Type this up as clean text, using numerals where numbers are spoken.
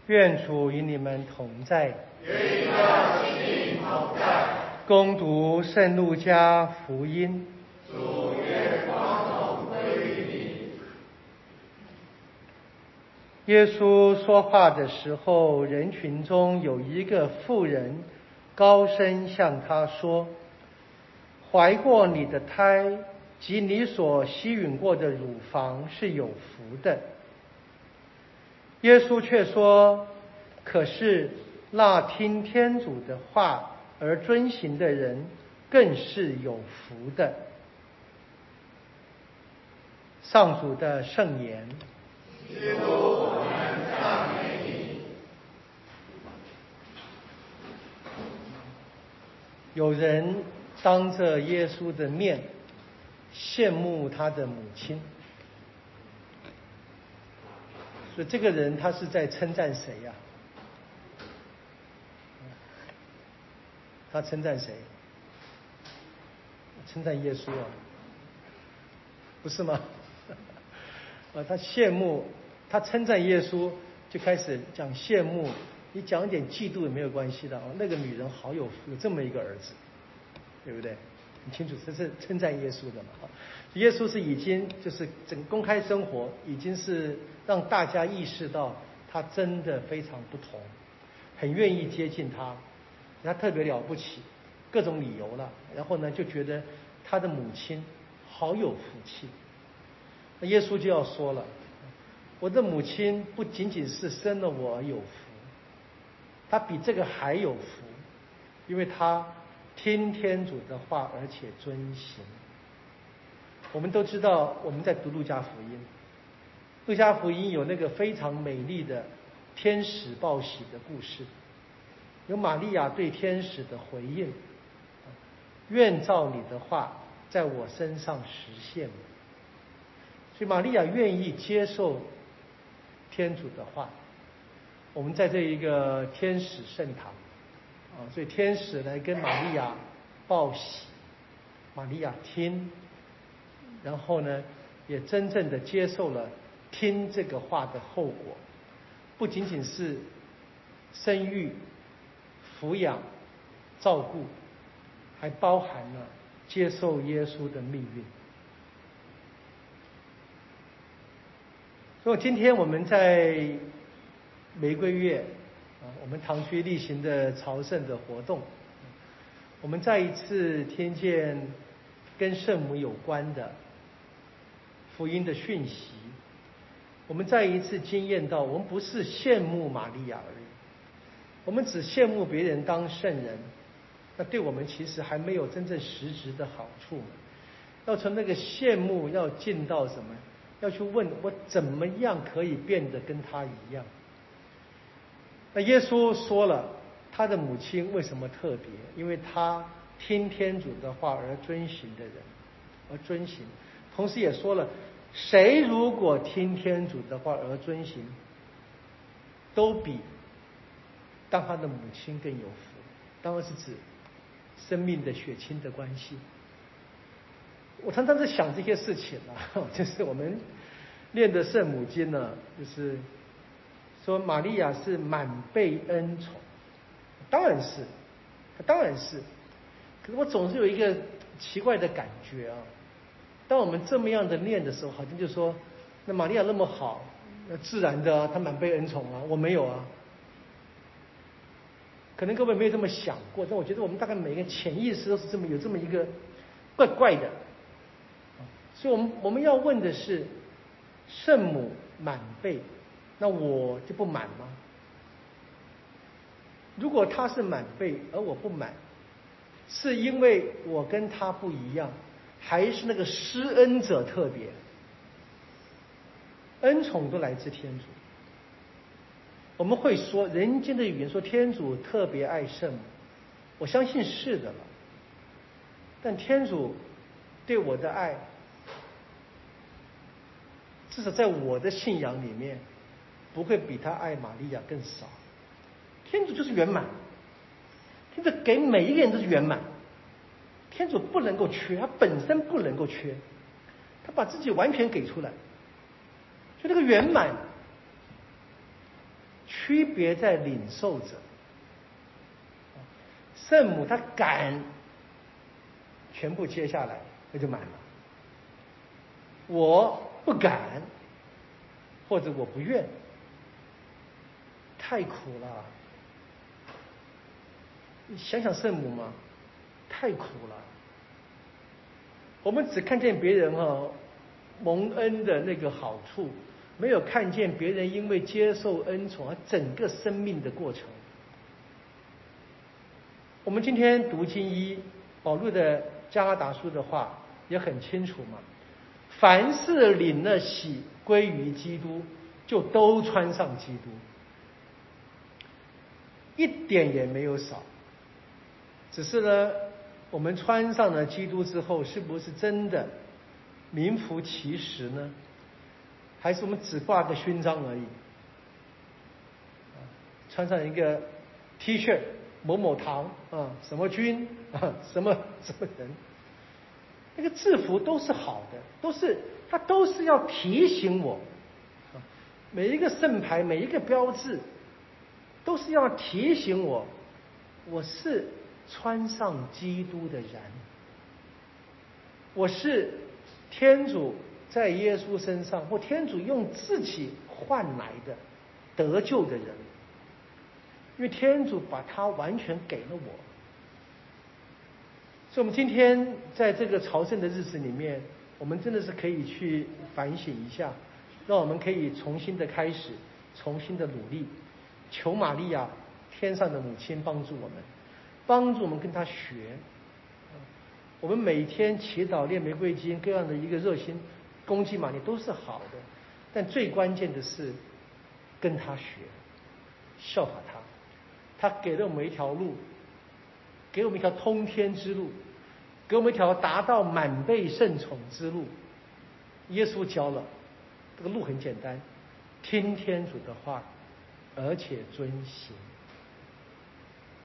愿主与你们同在。 与你的心灵同在。 恭读圣路加福音。 主愿光荣归于你。 耶稣说话的时候，人群中有一个妇人高声向他说：怀过你的胎及你所吸吮过的乳房是有福的。耶稣却说：可是那听天主的话而遵行的人更是有福的。上主的圣言。 基督，我们赞美你。 有人当着耶稣的面羡慕他的母亲，所以这个人他是在称赞谁呀？他称赞谁？称赞耶稣啊？不是吗？他羡慕，他称赞耶稣，就开始讲羡慕，你讲一点嫉妒也没有关系的哦。那个女人好有福，有这么一个儿子，对不对？很清楚，这是称赞耶稣的嘛。耶稣是已经就是整公开生活，已经是让大家意识到他真的非常不同，很愿意接近他，他特别了不起，各种理由了。然后呢，就觉得他的母亲好有福气。那耶稣就要说了，我的母亲不仅仅是生了我而有福，她比这个还有福，因为她听天主的话而且遵行。我们都知道，我们在读路加福音，路加福音有那个非常美丽的天使报喜的故事，有玛利亚对天使的回应：愿照你的话在我身上实现。所以玛利亚愿意接受天主的话。我们在这一个天使圣堂所以天使来跟玛利亚报喜，玛利亚听，然后呢也真正的接受了听这个话的后果，不仅仅是生育、抚养、照顾，还包含了接受耶稣的命运。所以今天我们在玫瑰月我们堂区例行的朝圣的活动，我们再一次听见跟圣母有关的福音的讯息，我们再一次经验到，我们不是羡慕玛利亚而已，我们只羡慕别人当圣人，那对我们其实还没有真正实质的好处。要从那个羡慕要进到什么？要去问我怎么样可以变得跟他一样。那耶稣说了他的母亲为什么特别，因为他听天主的话而遵行的人，而遵行，同时也说了谁如果听天主的话而遵行，都比当他的母亲更有福。当然是指生命的血亲的关系。我常常在想这些事情就是我们念的圣母经呢，就是说玛利亚是满被恩宠，当然是，可是我总是有一个奇怪的感觉当我们这么样的念的时候，好像就说那玛利亚那么好，那自然的她满被恩宠我没有可能各位没有这么想过，但我觉得我们大概每个潜意识都是有这么一个怪怪的。所以我们要问的是，圣母满被，那我就不满吗？如果她是满被而我不满，是因为我跟她不一样，还是那个施恩者特别？恩宠都来自天主。我们会说人间的语言说天主特别爱圣母，我相信是的了。但天主对我的爱，至少在我的信仰里面，不会比他爱玛利亚更少。天主就是圆满，天主给每一个人都是圆满，天主不能够缺，他本身不能够缺，他把自己完全给出来，所以这个圆满区别在领受者。圣母她敢全部接下来，那就满了。我不敢，或者我不愿，太苦了。你想想圣母嘛，太苦了。我们只看见别人蒙恩的那个好处，没有看见别人因为接受恩宠而整个生命的过程。我们今天读经一，保禄的加拉达书的话也很清楚嘛，凡是领了洗归于基督，就都穿上基督，一点也没有少。只是呢，我们穿上了基督之后，是不是真的名副其实呢？还是我们只挂个勋章而已？穿上一个 T 恤，某某堂什么军什么人，那个制服都是好的，它都是要提醒我，每一个圣牌，每一个标志，都是要提醒我，我是穿上基督的人，我是天主在耶稣身上，或天主用自己换来的得救的人，因为天主把他完全给了我。所以我们今天在这个朝圣的日子里面，我们真的是可以去反省一下，让我们可以重新的开始，重新的努力，求玛利亚天上的母亲帮助我们，帮助我们跟他学。我们每天祈祷念玫瑰经，各样的一个热心恭敬玛利都是好的，但最关键的是跟他学，效法他。他给了我们一条路，给我们一条通天之路，给我们一条达到满被圣宠之路。耶稣教了，这个路很简单，听天主的话，而且遵行。